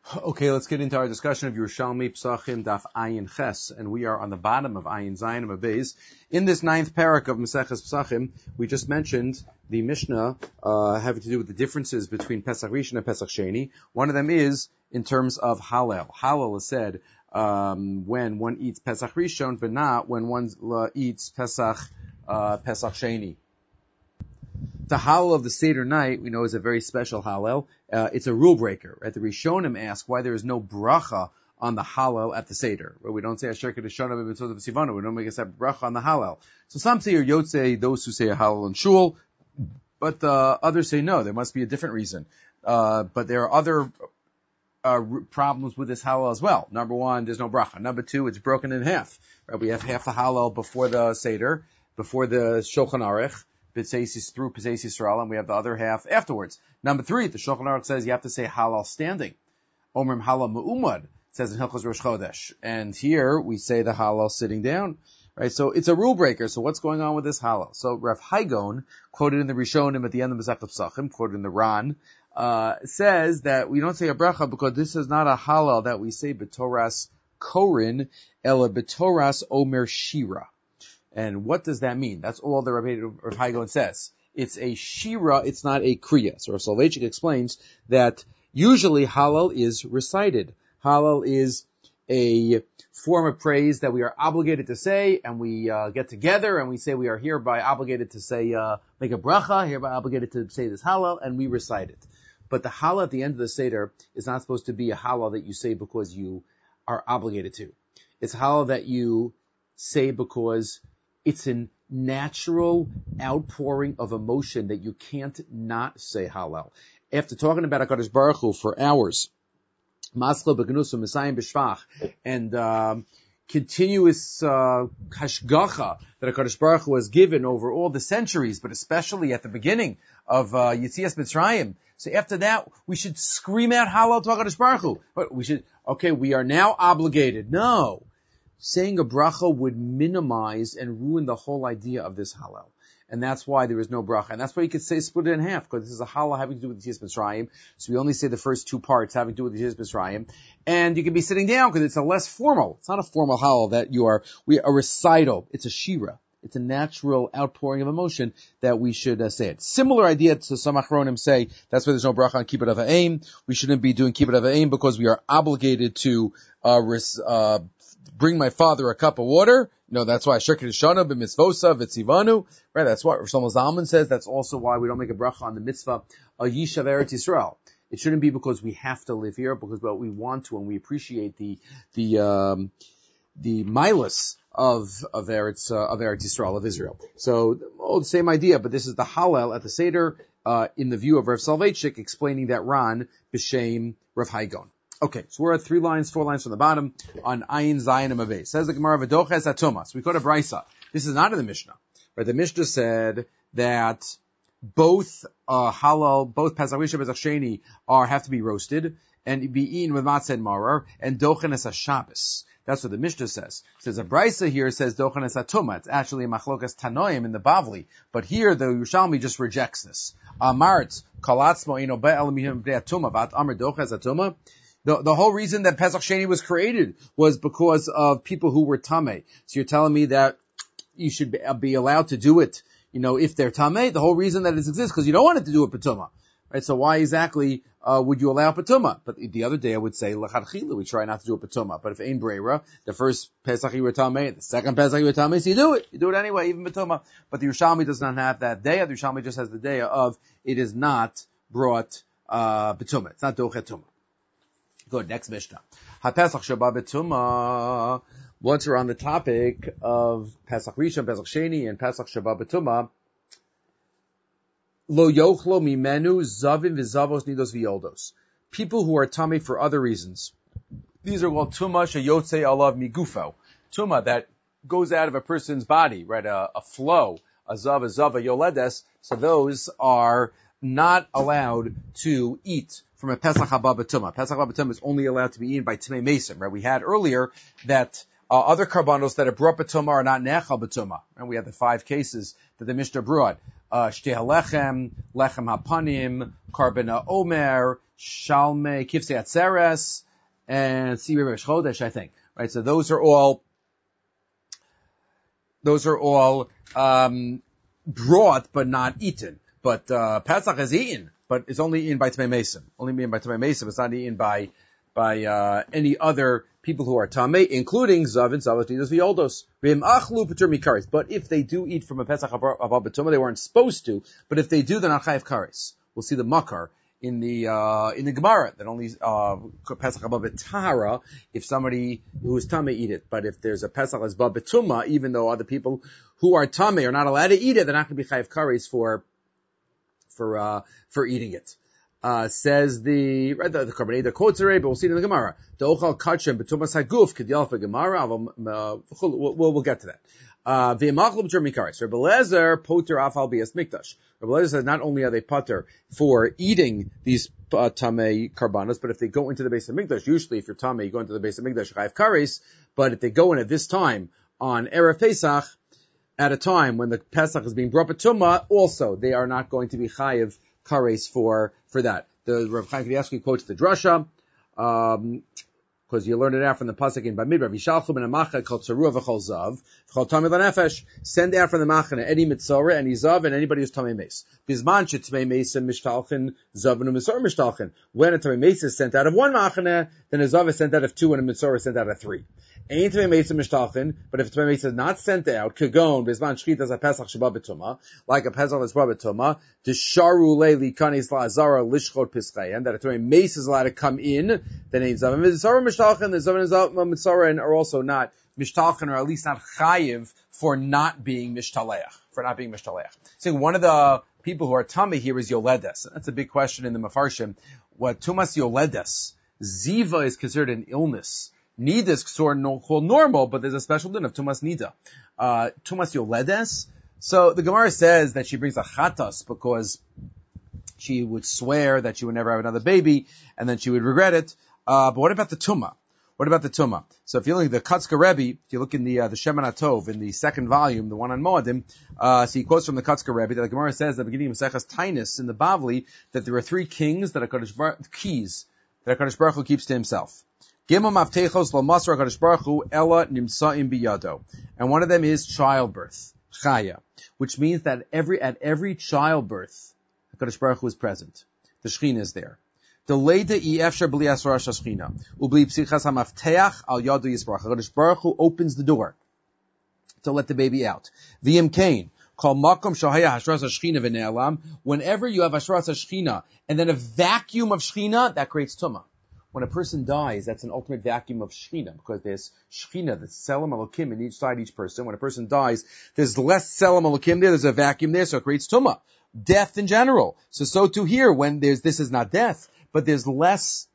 Okay, let's get into our discussion of Yerushalmi Psachim Daf Ayin Ches, and we are on the bottom of Ayin Zayin Beis. In this ninth parak of Maseches Psachim, we just mentioned the Mishnah having to do with the differences between Pesach Rishon and Pesach Sheni. One of them is in terms of Halal. Halal is said when one eats Pesach Rishon, but not when one eats Pesach Sheni. The Hallel of the Seder night, we know, is a very special Hallel. It's a rule breaker. Right? The Rishonim ask why there is no bracha on the Hallel at the Seder. Right? We don't say Asher Kedeshana B'Mitzvot B'Sivana. We don't make a separate bracha on the Hallel. So some say, or Yotzei, those who say a Hallel in Shul, but others say no, there must be a different reason. But there are other problems with this Hallel as well. Number one, there's no bracha. Number two, it's broken in half. Right? We have half the Hallel before the Seder, before the Shulchan Aruch, through Pesach Yisrael, and we have the other half afterwards. Number three, the Shulchan Aruch says you have to say Halal standing. Omrim Halal Me'umad, says in Hilchos Rosh Chodesh. And here we say the Halal sitting down. Right? So it's a rule breaker. So what's going on with this Halal? So Rav Haigon, quoted in the Rishonim at the end of Masechet Psachim, quoted in the Ran, says that we don't say a bracha because this is not a Halal that we say B'Toras Korin, ela B'Toras Omer Shira. And what does that mean? That's all the Rav Haigon says. It's a shira, it's not a kriya. So Rav Soloveitchik explains that usually halal is recited. Halal is a form of praise that we are obligated to say, and we get together and we say we are hereby obligated to say, make a bracha, hereby obligated to say this halal, and we recite it. But the halal at the end of the Seder is not supposed to be a halal that you say because you are obligated to. It's halal that you say because it's a natural outpouring of emotion that you can't not say halal. After talking about HaKadosh Baruch Hu for hours, Masla B'Gnusum Messiah B'Shvach, and continuous hashgacha that HaKadosh Baruch Hu has given over all the centuries, but especially at the beginning of Yetzias Mitzrayim. So after that, we should scream out halal to HaKadosh Baruch Hu. But we are now obligated. No. Saying a bracha would minimize and ruin the whole idea of this halal. And that's why there is no bracha. And that's why you could say split it in half, because this is a halal having to do with the Yetzias Mitzrayim. So we only say the first two parts having to do with the Yetzias Mitzrayim. And you can be sitting down because it's a less formal. It's not a formal halal that a recital. It's a shira. It's a natural outpouring of emotion that we should say it. Similar idea to some achronim say, that's why there's no bracha on kibbut avayim. We shouldn't be doing kibbut avayim because we are obligated to bring my father a cup of water. No, that's why Shirkei Shana b'mitzvosa v'tzivanu. Right, that's what Shlomo Zalman says. That's also why we don't make a bracha on the mitzvah Yishav Eretz Yisrael. It shouldn't be because we have to live here, because we want to, and we appreciate the milus of Eretz Yisrael, of Israel. So, the same idea, but this is the Hallel at the Seder, in the view of Rav Soloveitchik, explaining that Ran b'shem Rav Haigon. Okay, so we're at 4 lines from the bottom on Ayin Zayin and Maveh. Says the Gemara, V'doches atuma. So we go to Brisa. This is not in the Mishnah. Right? The Mishnah said that both halal, both Pesach Rishon and Pesach Sheni have to be roasted and be eaten with matzah and maror, and dochen es Shabbos. That's what the Mishnah says. Says a Brisa here says dochen es atuma. It's actually a machlokas tanoim in the Bavli, but here the Yerushalmi just rejects this. Amart kalatzmo ino be'el mihim b'nei atuma vat amar dochen es atuma. The whole reason that Pesach Sheni was created was because of people who were tamei. So you're telling me that you should be allowed to do it, if they're tamei. The whole reason that it exists because you don't want it to do a patuma, right? So why exactly would you allow patuma? But the other day I would say l'chadchila, we try not to do a patuma. But if ein breira, the first Pesach you were tamei, the second Pesach you were tamei, so you do it. You do it anyway, even patuma. But the Yerushalmi does not have that day. The Yerushalmi just has the day of it is not brought patuma. It's not dochet tuma. Good, next Mishnah. HaPesach Shabbat B'Tumah. Once we're on the topic of Pesach Rishon, Pesach Sheni, and Pesach Shabbat B'Tumah, Lo Yochlo Mimenu Zavim V'Zavos Nidos V'Yoldos. People who are tummy for other reasons. These are called Tumah Sheyotze Alav Migufo. Tumah that goes out of a person's body, right? A flow, a Zava Yoledes. So those are not allowed to eat from a Pesach Haba B'Tumah. Pesach Haba B'Tumah is only allowed to be eaten by Timei Mason, right? We had earlier that other karbanos that are brought B'Tumah are not Nechal B'Tumah. And we had the 5 cases that the Mishnah brought. Shtei HaLechem, Lechem HaPanim, Karbana Omer, Shalmei Kifsei Atzeres, and Sibir Rosh Chodesh, I think. Right? So those are all brought but not eaten. But Pesach is eaten, but it's only eaten by Tamei Mesim. Only eaten by Tamei Mesim. It's not eaten by any other people who are Tamei, including Zav and Zavos Nidos V'Yoldos. V'im achlu Patur Mikaris. But if they do eat from a Pesach Abba B'Tumah, they weren't supposed to. But if they do, they're not Chayav Karis. We'll see the Makar in the Gemara that only Pesach Abba B'Tahara if somebody who is Tamei eat it. But if there's a Pesach Abba B'Tumah, even though other people who are Tamei are not allowed to eat it, they're not going to be Chayav Karis for eating it. Says the Karbanei, the quotes are, but we'll see it in the Gemara. The Ochal Kachem B'Tumas Haguf K'Dial Gemara. We'll get to that. V'Yamachlu B'Tur Mikaris. Rebbe Lezer Poter Afal B'Yas Mikdash. Rebbe Lezer says not only are they poter for eating these Tamei Karbanos, but if they go into the base of Mikdash, usually if you're Tamei, you go into the base of Mikdash Chayav Karis. But if they go in at this time on Erev Pesach, at a time when the Pesach is being brought B'Tumah, also they are not going to be Chayav Kares for that. The Rav Chaim Kanievsky quotes the drasha, because you learned it out from the pasuk in Bamidbar. Vishalchu ben amacha kol tzarua v'chol zav v'chol tamei lanefesh. Send out from the machane any mitzora, any zav, and anybody who's tamei meis. Bizman shetamei meis mishtalchen zav and mitzora mishtalchen. When a tamei meis is sent out of one machane, then a zav is sent out of two, and a mitzora is sent out of three. Ain't tamei meis mishtalchen, but if tamei meis is not sent out, kagon bizman shchitas a pesach sheba b'tumah, like a pesach sheba b'tumah, desharu leili kanis la'azara lishchot pischayim, that a tamei meis is allowed to come in, then ain't zav and mitzora mishtalchen, the zav and mitzora are also not mishtalchen, or at least not chayiv for not being mishtaleach. So one of the people who are tamei here is yoledes. That's a big question in the Mefarshim. What tumas yoledes? Ziva is considered an illness. Nida is called normal, but there's a special din of tumas nida. Tumas yoledes. So the Gemara says that she brings a chatas because she would swear that she would never have another baby, and then she would regret it. But what about the tumah? So if you look at the Katzka Rebbe, if you look in the Shemen HaTov, in the second volume, the one on Moadim, so he quotes from the Katzka Rebbe that the Gemara says at the beginning of Maseches Tainus in the Bavli that there are three keys that HaKadosh Baruch Hu keeps to himself. Gimel Maftechos Lo Masar HaKadosh Baruch Hu Ela Nimsa'im Biyado. And one of them is childbirth, Chaya, which means that at every childbirth, HaKadosh Baruch Hu is present. The Shechina is there. The Leida Efshar B'li Asra Shechina Ubli Psichas HaMafteach Al Yadu Yisbarach. HaKadosh Baruch Hu opens the door to let the baby out. V'yim Kain Kol Makom Shahaya Hashras Shechina V'Ne'elam. Whenever you have Hashras Shechina and then a vacuum of Shechina, that creates Tumah. When a person dies, that's an ultimate vacuum of Shechina, because there's Shechina, the Selam Elokim in each side, each person. When a person dies, there's less Selam Elokim there, there's a vacuum there, so it creates Tumah. Death in general. So too here, when this is not death, but there's less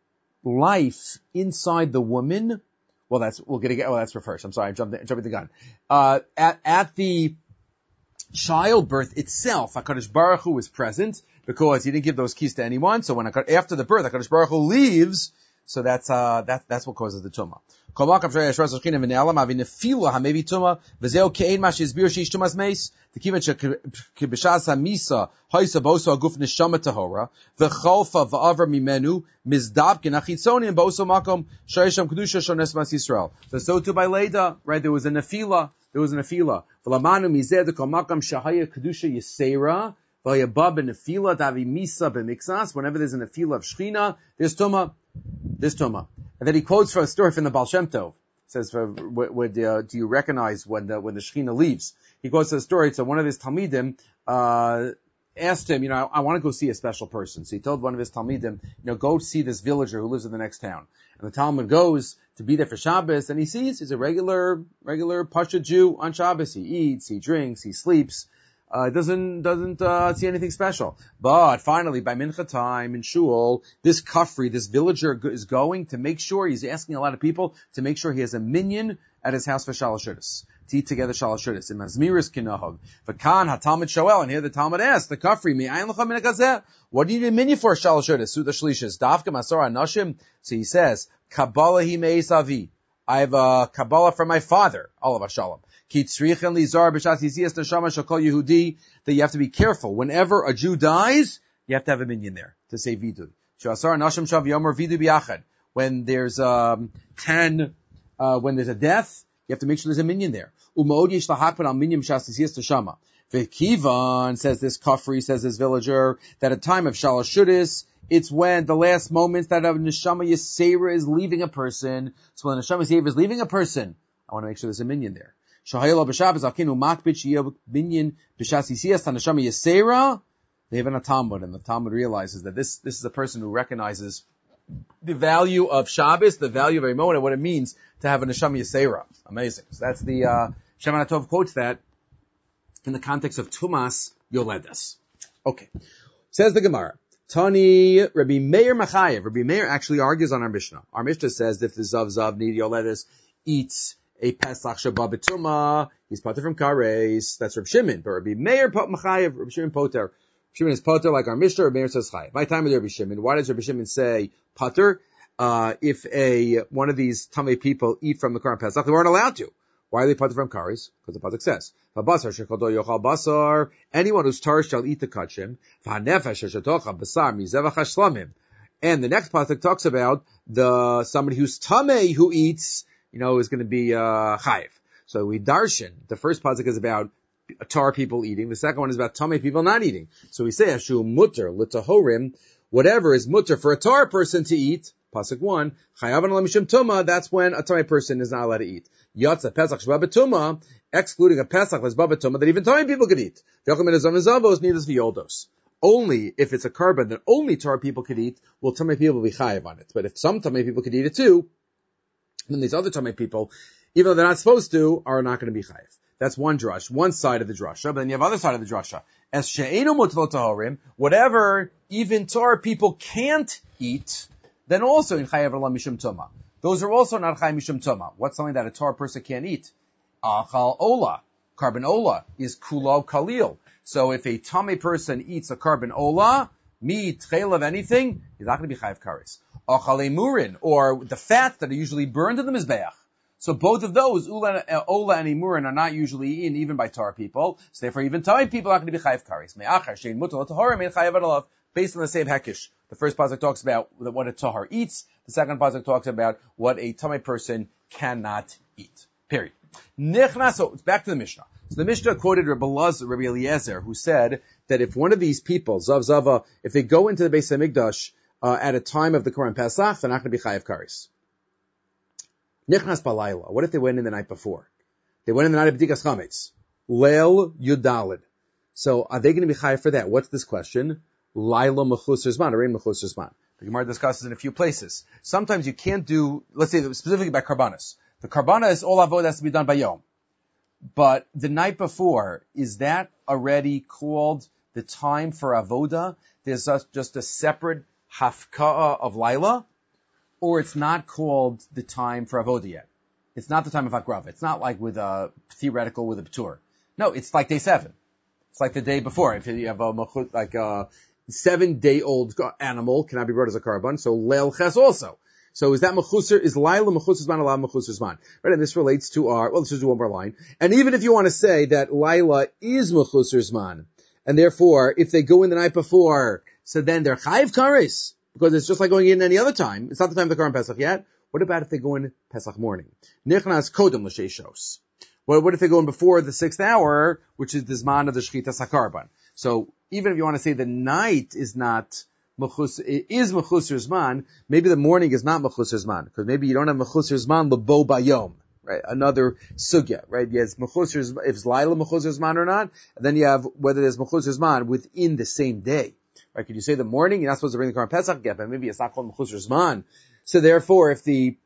life inside the woman. Well, that's for first. I'm sorry, I'm jumping the gun. At the childbirth itself, HaKadosh Baruch Hu is present, because he didn't give those keys to anyone. So after the birth, HaKadosh Baruch Hu leaves, so that's what causes the tumah. So too by Leda, right, there was a nefila. Whenever there's a nefila of Shechina, there's Tumah. And then he quotes from a story from the Baal Shem Tov. Says, do you recognize when the Shechina leaves? He quotes the story. So one of his Talmidim, asked him, I want to go see a special person. So he told one of his Talmidim, go see this villager who lives in the next town. And the Talmud goes to be there for Shabbos, and he sees he's a regular Pasha Jew on Shabbos. He eats, he drinks, he sleeps. Doesn't see anything special. But finally, by Mincha time in Shul, this Kafri, this villager is going to make sure, he's asking a lot of people to make sure he has a minyan at his house for Shalosh Shudas. To eat together Shalosh Shudas. In Mazmiris Kinahog. V'kan ha-Talmud Shoel, and here the Talmud asks, the Kafri, mi'ayin l'cha min ha-gazeh? What do you need a minyan for Shalosh Shudas? Suda Shlishas. Dafka Masor HaNashim? So he says, Kabbalah hi me'es avi. I have a Kabbalah from my father, Olav HaShalom. That you have to be careful. Whenever a Jew dies, you have to have a minyan there to say vidui. When there's 10, when there's a death, you have to make sure there's a minyan there. Kivan says this Kafri, says this villager, that at time of Shalosh Shudis, it's when the last moments that a Neshama Yisera is leaving a person. So when a Neshama Yisera is leaving a person, I want to make sure there's a minyan there. They have a Talmud, and the Talmud realizes that this is a person who recognizes the value of Shabbos, the value of Eimon, and what it means to have a Neshama Yisera. Amazing. So that's the, Shemana Tov quotes that in the context of Tumas Yoledes. Okay. Says the Gemara. Tani Rabbi Meir Machayev. Rabbi Meir actually argues on our Mishnah. Our Mishnah says that if the Zav Need Yoledes eats a Pesach Shabbat B'Tumah, he's potter from Kares. That's Rabbi Shimon. But Rabbi Meir Machayev, Rabbi Shimon poter. Shimon is potter like our Mishnah. Rabbi Meir says Chayev. My time with Rabbi Shimon. Why does Rabbi Shimon say potter? If one of these Tamei people eat from the Korban Pesach, they weren't allowed to. Why are they potter from Kares? Because the Pasuk says, anyone who's tar shall eat the kachim. And the next Pasuk talks about somebody who's tamei who eats, is going to be chayiv. So we darshan. The first Pasuk is about tar people eating. The second one is about tamei people not eating. So we say ashu mutter l'tahorim, whatever is mutter for a tar person to eat. Pasuk 1, chayavan l'mishum tuma, that's when a tamei person is not allowed to eat. Yatsa Pesach Shva B'Tumah, excluding a Pesach that's Shva B'Tumah that even tamei people could eat. Only if it's a carbon that only tar people could eat, will tamei people be chayav on it. But if some tamei people could eat it too, then these other tamei people, even though they're not supposed to, are not going to be chayav. That's one drush, one side of the drasha. But then you have other side of the drasha. As she'enu mutlot tahorim, whatever even tar people can't eat, then also in chayav ala mishum tuma. Those are also not chayav mishum tuma. What's something that a tar person can't eat? Achal ola. Carbon ola is kulo kalil. So if a tamei person eats a carbon ola, meat, chayil of anything, he's not going to be chayav kares. Achal emurin, or the fats that are usually burned in the mizbeach. So both of those, ola and emurin, are not usually eaten even by tar people. So therefore even tamei people are not going to be chayav kares. Me'achar shein mutal tahorim ein chayav adalav. Based on the same hekish. The first pasuk talks about what a tahar eats. The second pasuk talks about what a tamei person cannot eat. Period. So it's back to the Mishnah. So the Mishnah quoted Rabbi Eliezer, who said that if one of these people, Zav, if they go into the Beis Hamikdash at a time of the Korban Pesach, they're not going to be chayav kares. Nichnas balayla. What if they went in the night before? They went in the night of B'dikas Chametz. Leil Yudalid. So are they going to be chayav for that? What's this question? Laila mechusar zman, or in mechusar zman. The Gemara discusses in a few places. Sometimes you can't do, let's say specifically by karbanos. The karbanos, all avodah has to be done by yom. But the night before, is that already called the time for avodah? There's just a separate hafka'ah of Laila? Or it's not called the time for avodah yet? It's not the time of akrava. It's not like with a theoretical with a p'tur. No, it's like day 7. It's like the day before. If you have a 7-day-old animal cannot be brought as a carbon, so leil ches also. So is that mechusar, is Laila mechusar zman, Laila mechusar zman? Right, and this relates to let's just do one more line. And even if you want to say that Laila is mechusar zman, and therefore, if they go in the night before, so then they're chayiv kares, because it's just like going in any other time. It's not the time of the Korban Pesach yet. What about if they go in Pesach morning? Nichnas kodem l'sheishos. Well, what if they go in before the 6th hour, which is the zman of the shchitas hakarban? So even if you want to say the night is not mechusar, it is mechusar zman, maybe the morning is not mechusar zman, because maybe you don't have mechusar zman lebo bayom, right? Another sugya, right? Yes, mechusar, if it's Laila mechusar zman or not, and then you have whether there's mechusar zman within the same day, right? Could you say the morning, you're not supposed to bring the Korban Pesach yet, but maybe it's not called mechusar zman. So therefore, if the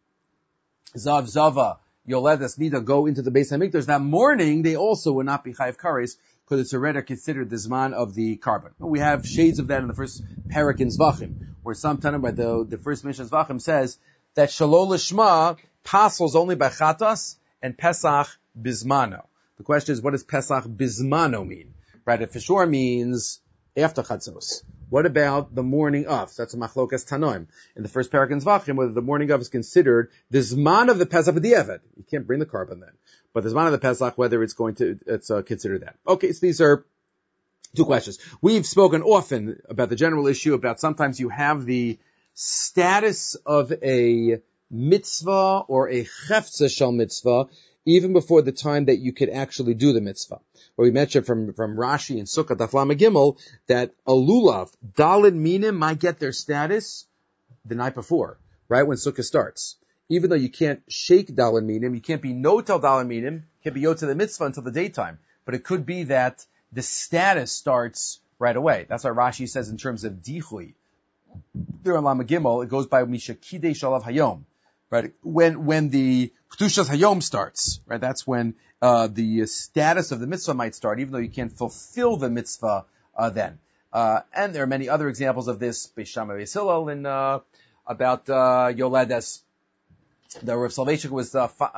Zava, Yoledes need to go into the Beis Hamikdash that morning, they also would not be chayav kares, because it's already considered the zman of the carbon. We have shades of that in the first parak in Zvachim, where sometime by the first Mishnah Zvachim says that Shalol Lishma passes only by Chatas and Pesach Bizmano. The question is, what does Pesach Bizmano mean? Right? It for sure means after Chatzos. What about the morning of? That's a machlokas tanoim. In the first parak in Zvachim, whether the morning of is considered the zman of the Pesach b'diavad. You can't bring the carbon then. But the zman of the Pesach, whether it's considered that. Okay, so these are Two questions. We've spoken often about the general issue about sometimes you have the status of a mitzvah or a chefza shel mitzvah even before the time that you could actually do the mitzvah. Where we mentioned from Rashi and Sukkah Daf Lamed Gimel that a lulav, dalid minim, might get their status the night before, right when Sukkah starts. Even though you can't shake dalid minim, you can't be notel dalid minim, can't be yot to the mitzvah until the daytime. But it could be that the status starts right away. That's why Rashi says in terms of dichui. There in Lamed Gimel, it goes by Misha Kidei Shalav Hayom. Right? When the Kedushas Hayom starts, right? That's when, the status of the mitzvah might start, even though you can't fulfill the mitzvah, then. And there are many other examples of this, Beis Shammai Beis Hillel in, about, Yoledes. The Rav Soloveitchik was,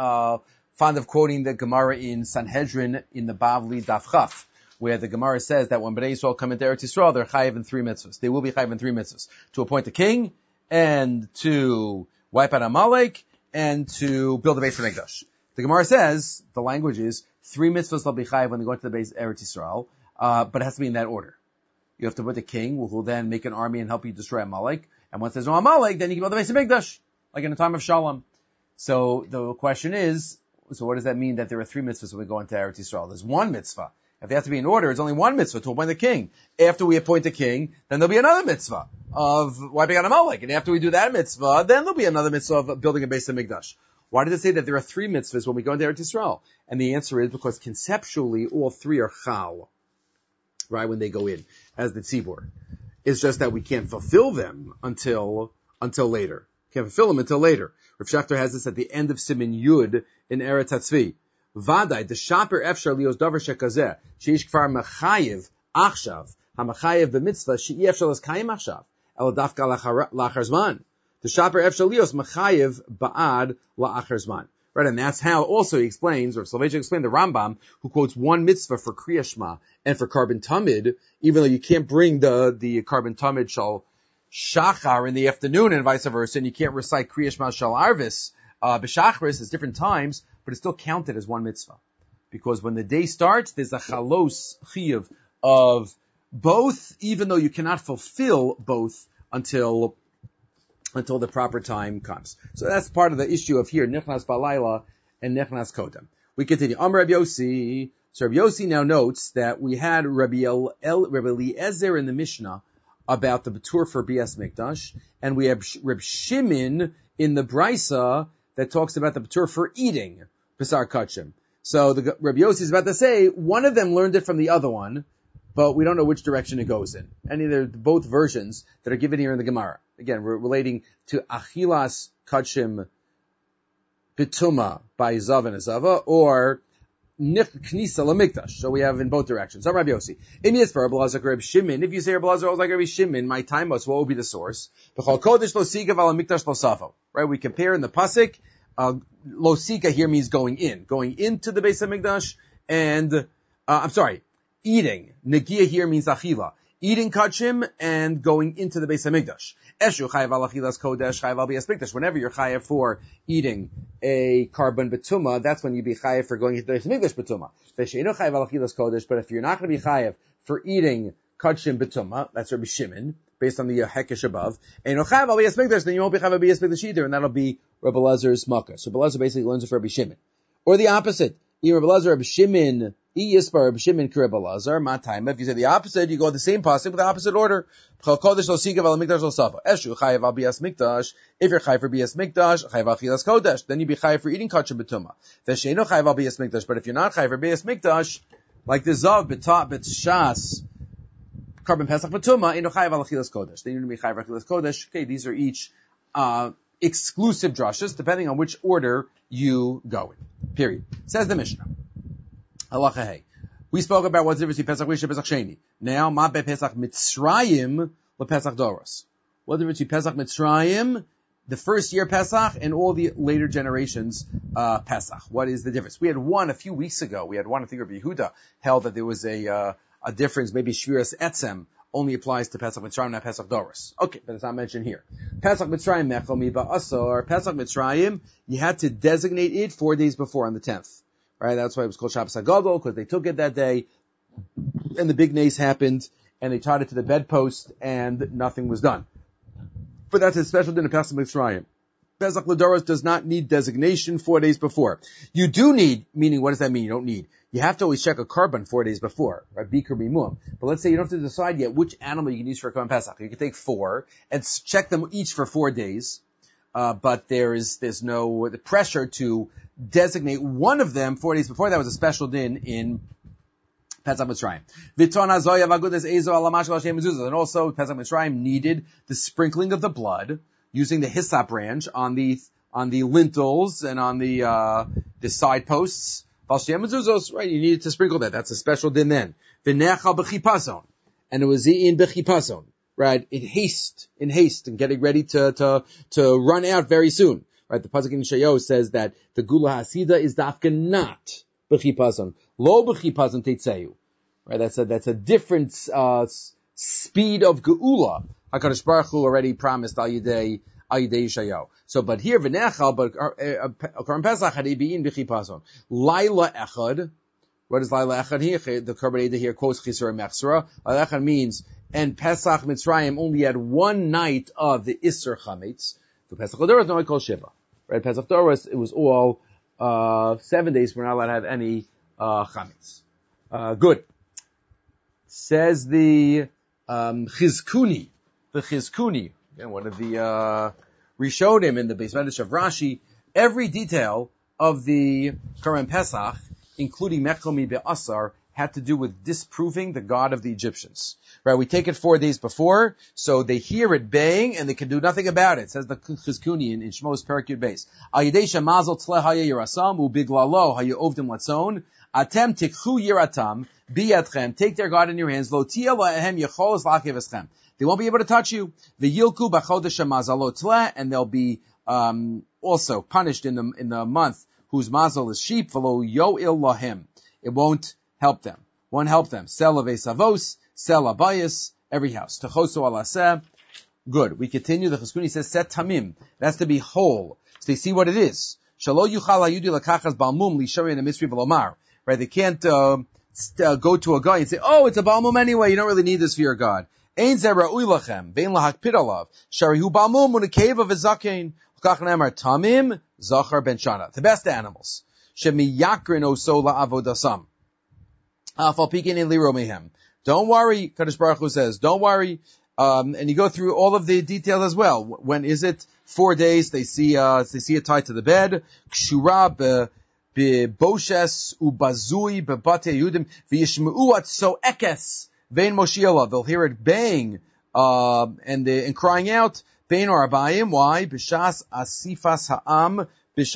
fond of quoting the Gemara in Sanhedrin in the Bavli Daf Chaf, where the Gemara says that when Bnei Yisrael come into Eretz Yisrael, they're chayiv in 3 mitzvahs. They will be chayiv in 3 mitzvahs. To appoint a king, and to wipe out Amalek, and to build a Beis Hamikdash. The Gemara says, the language is, 3 mitzvahs they'll be chayiv when they go into the Beis Eretz Yisrael, but it has to be in that order. You have to put a king, who will then make an army and help you destroy Amalek, and once there's no Amalek, then you can build the Beis Hamikdash, like in the time of Shalom. So the question is, so what does that mean that there are 3 mitzvahs when we go into Eretz Yisrael? There's 1 mitzvah. If they have to be in order, it's only 1 mitzvah to appoint the king. After we appoint the king, then there'll be another mitzvah of wiping out Amalek. And after we do that mitzvah, then there'll be another mitzvah of building a Beis Hamikdash. Why does it say that there are 3 mitzvahs when we go into Eretz Yisrael? And the answer is because conceptually all 3 are chal, right, when they go in, as the tzibur. It's just that we can't fulfill them until later. Can't fulfill them until later. Rav Shechter has this at the end of Siman Yud in Eretz HaTzvi. Vadai, the shaper efshar lios davar shekazeh, sheish kfar mechayev achshav, hamachayev b'mitzvah, she'i efshar las kayim achshav, el dafka lachar zman. The shaper efshar lios mechayev ba'ad la'achar zman. Right, and that's how also he explains, or Soloveitchik explained the Rambam, who quotes 1 mitzvah for Kriya Shema and for Karban Tamid, even though you can't bring the Karban Tamid shal Shachar in the afternoon and vice versa, and you can't recite Kriya Shema shal Arvis, b'Shachris is different times, but it's still counted as 1 mitzvah. Because when the day starts, there's a chalos chiyuv of both, even though you cannot fulfill both until the proper time comes. So that's part of the issue of here, Nichnas Balayla and Nichnas Kodem. We continue. Rabbi Yossi. So Rabbi Yossi now notes that we had Rabbi Eliezer in the Mishnah about the Batur for Bias Mikdash, and we have Reb Shimon in the Brisa that talks about the Batur for eating Pesar Kachim. So the Rabbi Yossi is about to say, one of them learned it from the other one, but we don't know which direction it goes in. And either both versions that are given here in the Gemara. Again, we're relating to Achilas Kachim Bituma by Zav and Azava, or Knisa Lamikdash. So we have in both directions. I'm Rabbi Yossi. If you say Rabbi Lazar like Rabbi Shimon, my time was, what will be the source? Right? We compare in the pasuk. Losika here means going into the Beis Hamikdash, and eating. Negia here means achila. Eating kachim and going into the Beis Hamikdash. Eshu chayav al achilas kodesh chayav al bias mikdash. Whenever you're chayav for eating a carbon betuma, that's when you be chayav for going into the Beis Hamikdash betuma. Vesheinu chayav al achilas kodesh, but if you're not going to be chayav for eating kachim betuma, that's Rabbi Shimon, based on the hekesh above, and chayav al bias mikdash, then you won't be chayav al bias mikdash either, and that'll be Rabbi Lazar's makkah. So Rabbi Lazar basically learns it for Rabbi Shimon. Or the opposite. Rabbi Lazar, Rabbi Shimon, Rabbi Shimon, Rabbi Lazar, my time. If you say the opposite, you go the same pasuk with the opposite order. If you're chayav for bias mikdash, chayav al chilas kodesh, then you be chayav for eating kachim betuma. But if you're not chayav for bias mikdash, like the zav b'shas carbon pesach betuma, eno chayav al chilas kodesh. Then you're going to be chayav al chilas kodesh. Okay, these are each exclusive drashas, depending on which order you go in. Period. Says the Mishnah. Halacha hey. We spoke about what's the difference between Pesach Rishon and Pesach Sheni. Now, ma be Pesach Mitzrayim le Pesach Doros. What's the difference between Pesach Mitzrayim, the first year Pesach, and all the later generations Pesach? What is the difference? We had one a few weeks ago. I think Rabbi Yehuda held that there was a difference. Maybe Shviras Etzem only applies to Pesach Mitzrayim, not Pesach Doros. Okay, but it's not mentioned here. Pesach Mitzrayim Mechel Mi Ba'asor. Pesach Mitzrayim, you had to designate it 4 days before on the 10th. Right? That's why it was called Shabbos HaGadol, because they took it that day. the big nace happened, and they tied it to the bedpost, and nothing was done. But that's a special din of Pesach Mitzrayim. Pesach L'Doros does not need designation 4 days before. You do need, meaning what does that mean? You don't need. You have to always check a korban 4 days before, right? Bikr Bimum. But let's say you don't have to decide yet which animal you can use for a korban Pesach. You can take 4 and check them each for 4 days. But there's no pressure to designate one of them 4 days before. That was a special din in Pesach Mitzrayim. And also Pesach Mitzrayim needed the sprinkling of the blood using the hyssop branch on the lintels and on the side posts. Right, you needed to sprinkle that. That's a special din then. And it was in bechipason. Right, in haste, and getting ready to run out very soon. Right, the pasuk in Yeshayahu says that the gula hasida is dafka not b'chipason, lo b'chipason teitzeyu. Right, that's a different speed of geula. Hakadosh Baruch Hu already promised al yidei Yeshayahu. So, but here v'nechal, but Korban Pesach had be in b'chipason. Laila echad. What is Laila echad here? The Korban Eder here quotes Chisra Mechsera. Laila echad means. And Pesach Mitzrayim only had one night of the Isser Chametz. The Pesach L'Doros, no, I call Shiva. Right? Pesach Doros, it was all 7 days. We're not allowed to have any Chametz. Good. Says the Chizkuni. The Chizkuni. Again, one of the Rishonim in the Beis Medrash of Rashi. Every detail of the Korban Pesach, including Mechomi Be'asar, had to do with disproving the God of the Egyptians. Right, we take it 4 days before, so they hear it baying, and they can do nothing about it. It says the Chizkuni in Shmos Perek Yud Beis. Ayidei shemazal tzleh haya yirasam, ubiglalo haya ovdim latzon, atem tikchu yiratam, biyatchem, take their God in your hands, lo tia lahem yecholos lachiv eschem. They won't be able to touch you. V'yilku b'chodesh shemazalo tzleh, and they'll be also punished in the month whose mazel is sheep, v'lo yo'il lahem. It won't help them. Won't help them. Sel avos, sel abayis, every house. Techosu alaseh. Good. We continue. The Chizkuni says, set tamim. It has to be whole. So they see what it is. Shalo yuchal hayudi lakachas balmum lishari in the mystery velomar. Right? They can't go to a guy and say, oh, it's a balmum anyway. You don't really need this for your God. Ein zera uilachem. Vein lahakpid alav. Sharihu balmum unekeva v'zakein. L'kachan tamim zachar ben shana. The best animals. Shemiyakrin oso la'avodasam. Don't worry, Kadosh Baruch Hu says, don't worry. And you go through all of the details as well. When is it? 4 days, they see it tied to the bed. Kshura beboshes ubazui bebate yudim v'yishmeu atso ekes vein moshiela. They'll hear it baying, and crying out. Vein arabayim. Why? B'shas asifas ha'am.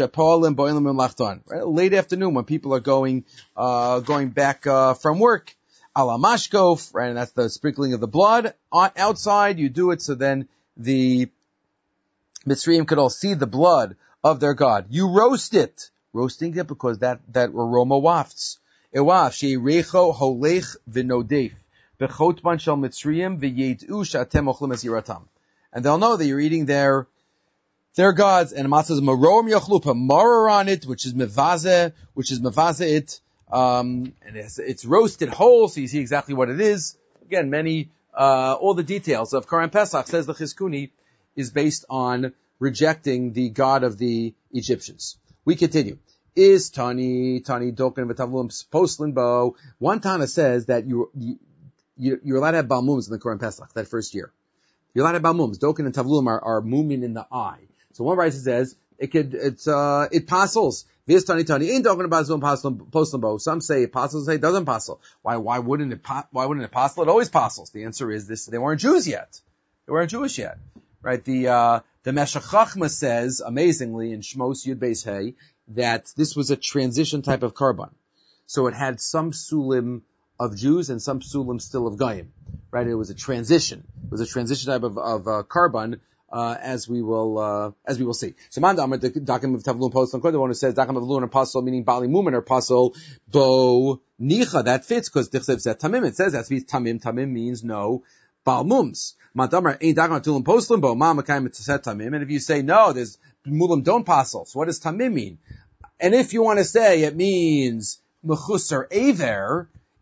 Right? Late afternoon when people are going back from work. Alamashkov, right? And that's the sprinkling of the blood. Outside, you do it so then the Mitzrayim could all see the blood of their God. You roast it. Roasting it because that aroma wafts. It wafts. She'irecho holech v'nodef. Bechotban shel Mitzrayim v'yed'u she'atem ochlim es yiratam. And they'll know that you're eating their gods, and Matzah says marom yochlu, put maror on it, which is mevaze it, and it's roasted whole, so you see exactly what it is. Again, all the details of Korban Pesach, says the Chizkuni, is based on rejecting the God of the Egyptians. We continue. Is Tani Doken v'Tavlum Postlin Bo. One Tana says that you're allowed to have balmums in the Korban Pesach that first year. You're allowed to have balmums. Doken and Tavlum are mumin in the eye. So one writer says it passels. This Tani ain't talking about Zoom postlin. Some say it passels, say it doesn't passel. Why wouldn't it passel? It always passels. The answer is this: they weren't Jews yet. They weren't Jewish yet, right? The Meshech Chachma says amazingly in Shmos Yud Beis Hey that this was a transition type of korban. So it had some sulim of Jews and some sulim still of Goyim, right? It was a transition. It was a transition type of korban. As we will see. So man damar the dakim of tavlun posel. The one who says dakim of tavlun are pasol, meaning bali mumen are pasol bo nicha. That fits because dichsev said tamim. It says that means tamim. Tamim means no balmums. Man damar ain't dakim of tavlun posel bo ma makayim set tamim. And if you say no, there's mulim don't pasol. So what does tamim mean? And if you want to say it means mechusar aver,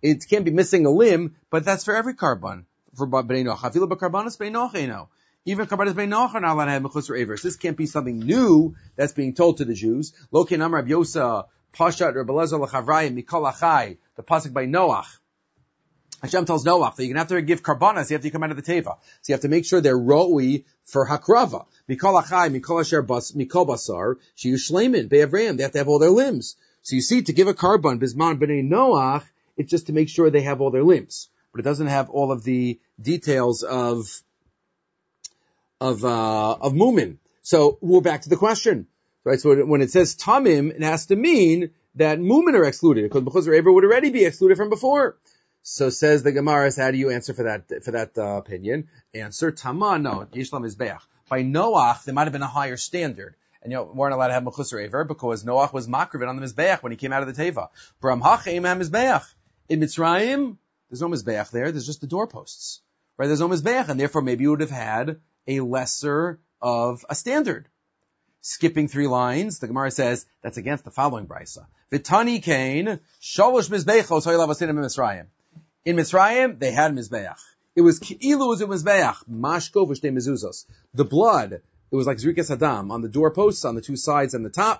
It can't be missing a limb, but that's for every carbon. For Bnei Noach. Afilu b'karbanos Bnei Noach eino. Even karbanos Bnei Noach are not allowed to have mechusar aver. So this can't be something new that's being told to the Jews. Lo ken amar Rabbi Yosa, Pashat Rabbi Elazar l'chavrayim mikol achai, the pasuk by Noach. Hashem tells Noach that you're going to have to give karbanas, you have to come out of the teva. So you have to make sure they're ro'i for hakrava. Mikol achai, mikol asher mikol basar, shiyu shleimin, be'avram, they have to have all their limbs. So you see, to give a karban, bisman b'nei Noach, it's just to make sure they have all their limbs. But it doesn't have all of the details of mumin. So we're back to the question. Right? So when it says tamim, it has to mean that mumin are excluded, because b'chuzar aver would already be excluded from before. So says the Gemara, how do you answer for that opinion? Answer, Tama, no, Yishlam Mizbeach. By Noach, there might have been a higher standard. And weren't allowed to have Mechusar Aver because Noach was Makrivit on the Mizbeach when he came out of the Teva. B'ramhach Eim Mizbeach. In Mitzrayim, there's no Mizbeach there, there's just the doorposts. Right? There's no Mizbeach, and therefore maybe you would have had a lesser of a standard. Skipping 3 lines, the Gemara says, that's against the following brisa. V'tani kain, shalosh Mizbechos hoyelav asinim in Mitzrayim. In Mitzrayim, they had Mizbeach. It was Ki'ilu was a Mizbeach. Mashko v'shtei mezuzos. The blood, it was like Zrikas Hadam on the doorposts, on the 2 sides and the top.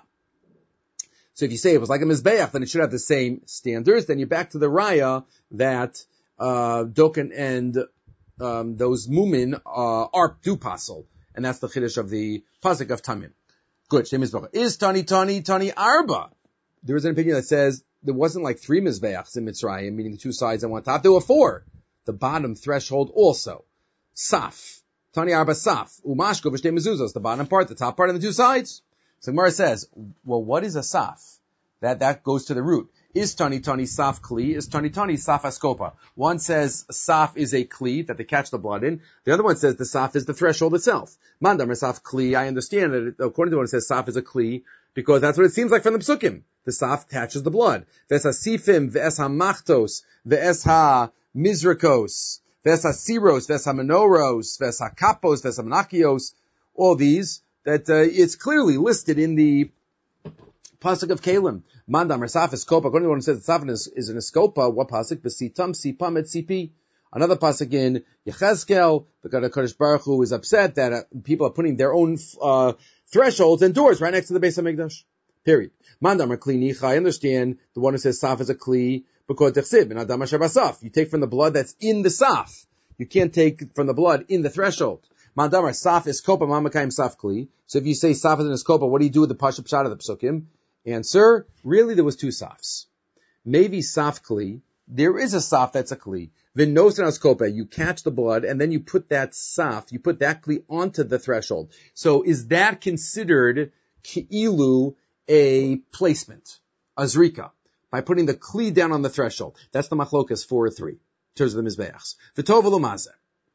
So if you say it was like a Mizbeach, then it should have the same standards. Then you're back to the Raya that, Doken and, those Mumin, do passel. And that's the Chiddush of the Pasuk of Tamim. Good. Is Tani Arba. There is an opinion that says, there wasn't like 3 Mizbeachs in Mitzrayim, meaning the 2 sides and 1 top. There were 4. The bottom threshold also. Saf. Tani Arba Saf. Umashko v'shtei mezuzos. The bottom part, the top part, and the 2 sides. So Gemara says, well, what is a Saf? That goes to the root. Is Tani Saf Kli? Is Tani Saf Askopa? One says Saf is a Kli that they catch the blood in. The other one says the Saf is the threshold itself. Mandam Saf Kli. I understand that according to one it says Saf is a Kli because that's what it seems like from the Psukim. The Saf catches the blood. Ves ha-sifim, ves ha-machtos, ves ha-mizrakos, ves ha-siros, ves ha-menoros, ves ha-kapos, ves ha-menakios, all these, that it's clearly listed in the Pasuk of Kalim. Mandam Saf is Kopa. According to one who says the Saf is an Eskopa, what Pasuk? Besitam, Sipam, et Sipi. Another Pasuk in Yechezkel, the God of Kodesh Baruch Hu is upset that people are putting their own thresholds and doors right next to the Beis HaMikdash. Period. Mandam Kli Nicha. I understand the one who says Saf is a Kli because Techsib and Adam Asher Basaf. You take from the blood that's in the Saf. You can't take from the blood in the threshold. Mandamar Saf is Kopa Mamakayim Saf Kli. So if you say Saf is an Eskopa, what do you do with the Pashup Pshat of the Psukim? Answer, really there was 2 Safs. Maybe Saf Kli. There is a Saf that's a Kli. V'nosen Eskopa. You catch the blood and then you put that Saf, you put that Kli onto the threshold. So is that considered Ki'ilu a placement, a zrika, by putting the kli down on the threshold? That's the machlokas 4-3, in terms of the mizbeachs. V'tov v'lo.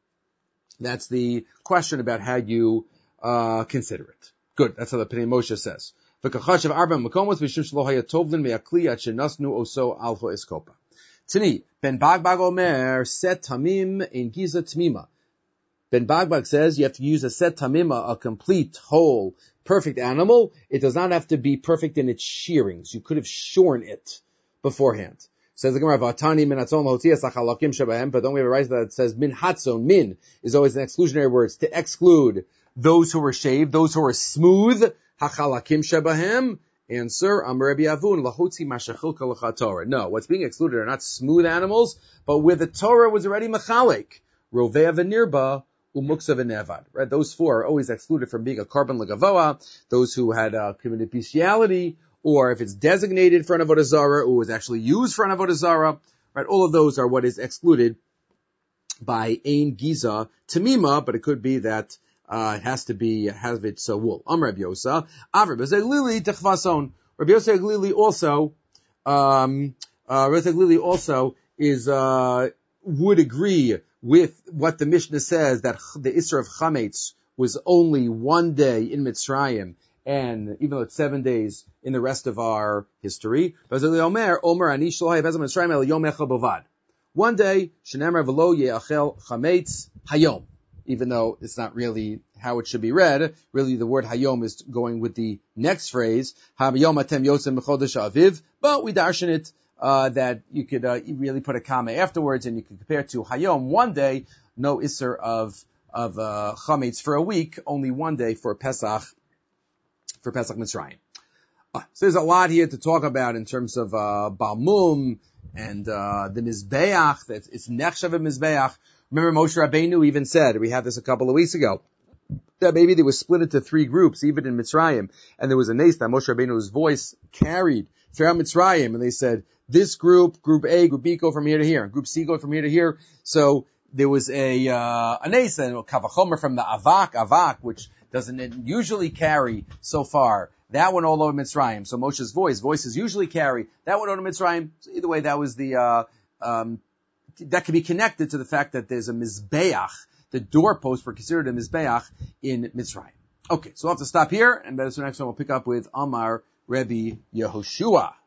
That's the question about how you consider it. Good. That's how the Pnei Moshe says. V'kachash of arba makomos v'shim shlo haya tovlin me'akli at shenasnu oso alho eskopa. Tani ben Bagbag omer set tamim in giza tmima. Ben Bagbag says you have to use a set tamima, a complete, whole, perfect animal. It does not have to be perfect in its shearings. You could have shorn it beforehand. Says the Gemara, Vatani min hatzon l'hotias hachalakim shebahem, but don't we have a right that says min hatzon, min is always an exclusionary word, to exclude those who were shaved, those who were smooth, hachalakim shebahem. Answer, Amar Rabbi Avun, lahotzi mashachilka l'cha Torah. No, what's being excluded are not smooth animals, but where the Torah was already machalik. Rovea v'nirba, umuksa v'nevad. Right? Those 4 are always excluded from being a carbon legavoa, those who had committed bestiality, or if it's designated for an avodah zarah, or was actually used for an avodah zarah. Right? All of those are what is excluded by ein giza tamima, but it could be that it has to be, have its wool. Rabbi Yosa, Avra Bezeglili Techvason. Rabbi Yosa Glili also is, would agree with what the Mishnah says, that the Isser of Chametz was only 1 day in Mitzrayim, and even though it's 7 days in the rest of our history. 1 day, Shenemar V'lo Ye'achel Chametz Hayom. Even though it's not really how it should be read, really the word Hayom is going with the next phrase, Hayom Atem Yosem B'chodesh Aviv, but we darshan it that you could really put a comma afterwards, and you could compare to Hayom, one day, no Isser of Chametz for a week, only one day for Pesach Mitzrayim. So there's a lot here to talk about in terms of Balmum and the Mizbeach, that it's Nechshav Mizbeach. Remember Moshe Rabbeinu even said, we had this a couple of weeks ago, that maybe they were split into three groups, even in Mitzrayim, and there was a nace that Moshe Rabbeinu's voice carried throughout Mitzrayim, and they said, this group A, group B, go from here to here, and group C go from here to here. So there was a nace, and Kavachomer from the Avak, which doesn't usually carry so far. That went all over Mitzrayim. So Moshe's voices usually carry. That went over Mitzrayim. So either way, that was that can be connected to the fact that there's a Mizbeach. The doorposts were considered a Mizbeach in Mitzrayim. Okay, so we'll have to stop here, and better so next time we'll pick up with Amar Rebbe Yehoshua.